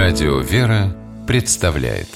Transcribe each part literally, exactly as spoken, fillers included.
Радио «Вера» представляет.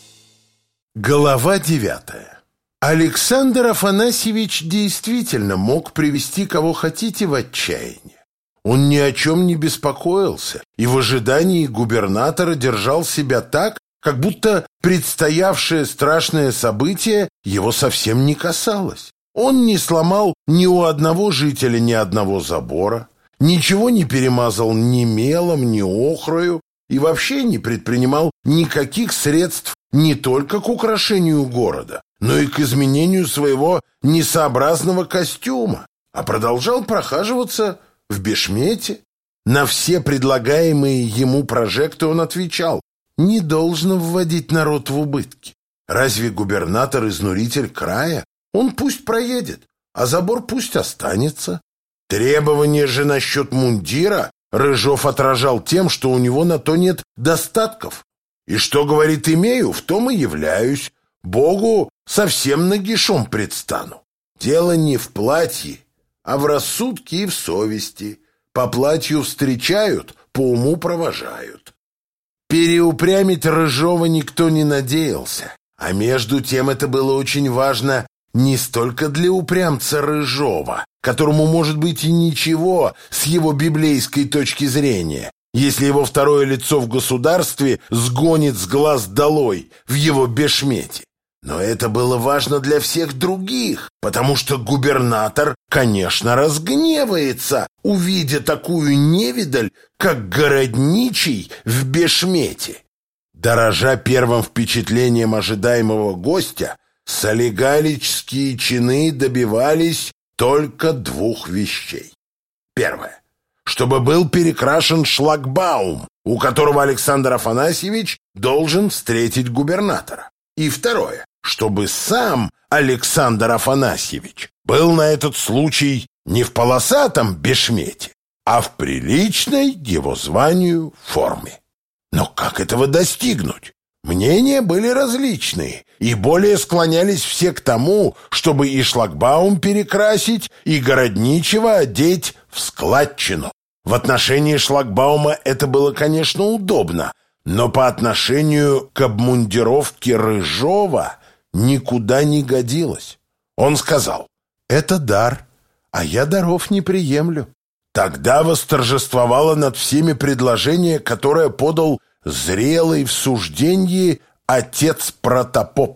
Глава девятая. Александр Афанасьевич действительно мог привести кого хотите в отчаяние. Он ни о чем не беспокоился и в ожидании губернатора держал себя так, как будто предстоявшее страшное событие его совсем не касалось. Он не сломал ни у одного жителя ни одного забора, ничего не перемазал ни мелом, ни охрою и вообще не предпринимал никаких средств не только к украшению города, но и к изменению своего несообразного костюма, а продолжал прохаживаться в бешмете. На все предлагаемые ему прожекты он отвечал: не должно вводить народ в убытки. Разве губернатор изнуритель края? Он пусть проедет, а забор пусть останется. Требования же насчет мундира Рыжов отражал тем, что у него на то нет достатков. И что, говорит, имею, в том и являюсь. Богу совсем нагишом предстану. Дело не в платье, а в рассудке и в совести. По платью встречают, по уму провожают. Переупрямить Рыжова никто не надеялся. А между тем это было очень важно не столько для упрямца Рыжова, которому, может быть, и ничего с его библейской точки зрения, если его второе лицо в государстве сгонит с глаз долой в его бешмете. Но это было важно для всех других, потому что губернатор, конечно, разгневается, увидя такую невидаль, как городничий в бешмете. Дорожа первым впечатлением ожидаемого гостя, солигалические чины добивались только двух вещей. Первое. Чтобы был перекрашен шлагбаум, у которого Александр Афанасьевич должен встретить губернатора. И второе. Чтобы сам Александр Афанасьевич был на этот случай не в полосатом бешмете, а в приличной его званию форме. Но как этого достигнуть? Мнения были различные, и более склонялись все к тому, чтобы и шлагбаум перекрасить, и городничего одеть в складчину. В отношении шлагбаума это было, конечно, удобно, но по отношению к обмундировке Рыжова никуда не годилось. Он сказал: «Это дар, а я даров не приемлю». Тогда восторжествовало над всеми предложение, которое подал зрелый в суждении отец Протопоп.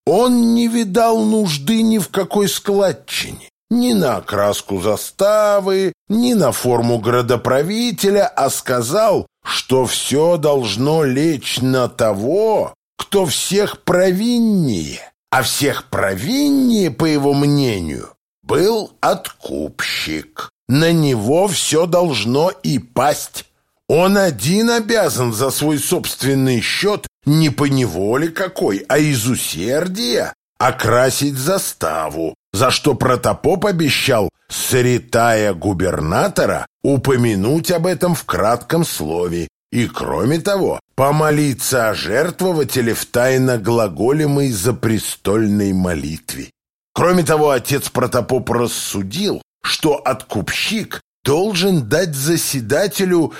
Он не видал нужды ни в какой складчине, ни на окраску заставы, ни на форму градоправителя, а сказал, что все должно лечь на того, кто всех провиннее, а всех провиннее, по его мнению, был откупщик. На него все должно и пасть. Он один обязан за свой собственный счет не по неволе какой, а из усердия окрасить заставу, за что Протопоп обещал, сретая губернатора, упомянуть об этом в кратком слове и, кроме того, помолиться о жертвователе в тайно глаголемой запрестольной молитве. Кроме того, отец Протопоп рассудил, что откупщик должен дать заседателю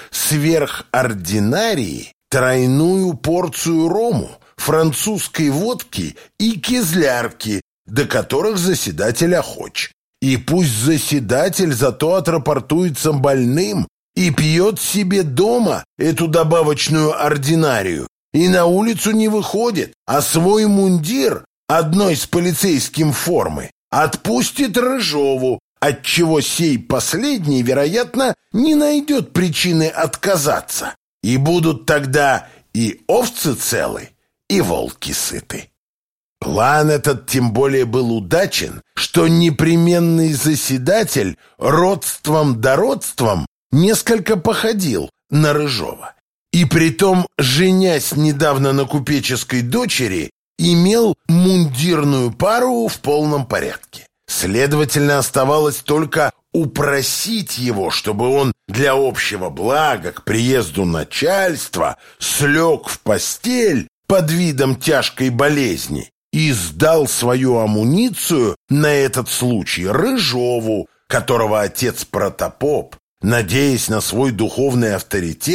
сверхординарии тройную порцию рому, французской водки и кизлярки, до которых заседатель охоч. И пусть заседатель зато отрапортуется больным и пьет себе дома эту добавочную ординарию, и на улицу не выходит, а свой мундир, одной с полицейским формы, отпустит Рыжову, отчего сей последний, вероятно, не найдет причины отказаться, и будут тогда и овцы целы, и волки сыты. План этот тем более был удачен, что непременный заседатель родством да родством несколько походил на Рыжова, и притом, женясь недавно на купеческой дочери, имел мундирную пару в полном порядке. Следовательно, оставалось только упросить его, чтобы он для общего блага к приезду начальства слег в постель под видом тяжкой болезни и сдал свою амуницию на этот случай Рыжову, которого отец Протопоп, надеясь на свой духовный авторитет,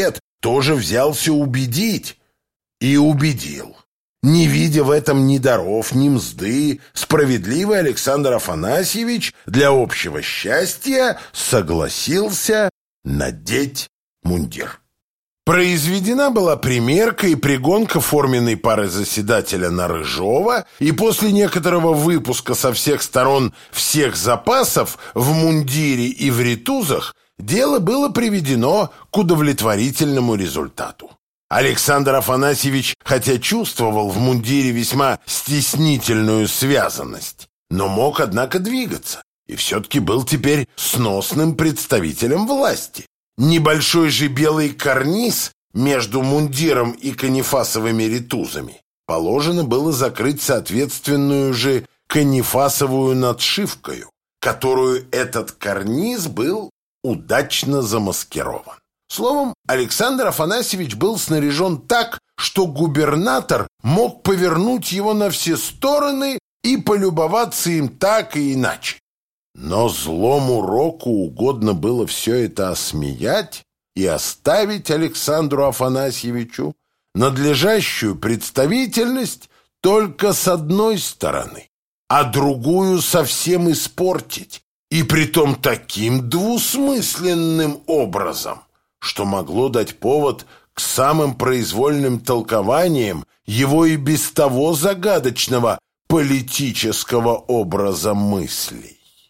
тоже взялся убедить. И убедил. Не видя в этом ни даров, ни мзды, справедливый Александр Афанасьевич для общего счастья согласился надеть мундир. Произведена была примерка и пригонка форменной пары заседателя на Рыжова, и после некоторого выпуска со всех сторон всех запасов в мундире и в ритузах дело было приведено к удовлетворительному результату. Александр Афанасьевич, хотя чувствовал в мундире весьма стеснительную связанность, но мог, однако, двигаться, и все-таки был теперь сносным представителем власти. Небольшой же белый карниз между мундиром и канифасовыми ритузами положено было закрыть соответственную же канифасовую надшивкою, которую этот карниз был удачно замаскирован. Словом, Александр Афанасьевич был снаряжен так, что губернатор мог повернуть его на все стороны и полюбоваться им так и иначе. Но злому року угодно было все это осмеять и оставить Александру Афанасьевичу надлежащую представительность только с одной стороны, а другую совсем испортить, и притом таким двусмысленным образом, что могло дать повод к самым произвольным толкованиям его и без того загадочного политического образа мыслей.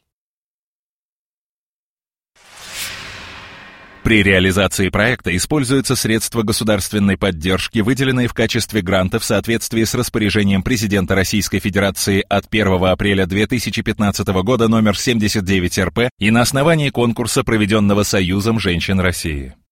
При реализации проекта используются средства государственной поддержки, выделенные в качестве гранта в соответствии с распоряжением президента Российской Федерации от первого апреля две тысячи пятнадцатого года номер семьдесят девять эр пэ и на основании конкурса, проведенного Союзом женщин России.